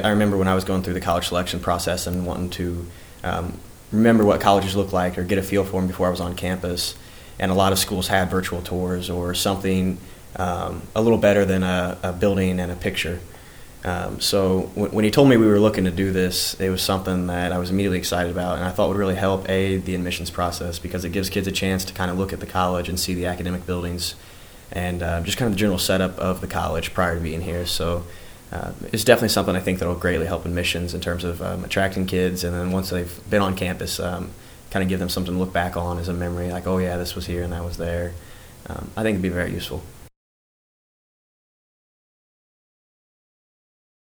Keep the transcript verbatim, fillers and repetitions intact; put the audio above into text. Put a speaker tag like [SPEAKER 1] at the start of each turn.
[SPEAKER 1] I remember when I was going through the college selection process and wanting to um, remember what colleges look like or get a feel for them before I was on campus. And a lot of schools had virtual tours or something um, a little better than a, a building and a picture. Um, so w- when he told me we were looking to do this, it was something that I was immediately excited about, and I thought would really help aid the admissions process because it gives kids a chance to kind of look at the college and see the academic buildings and uh, just kind of the general setup of the college prior to being here. So uh, it's definitely something I think that will greatly help admissions in terms of um, attracting kids, and then once they've been on campus, um, kind of give them something to look back on as a memory, like, oh yeah, this was here and that was there. Um, I think it'd be very useful.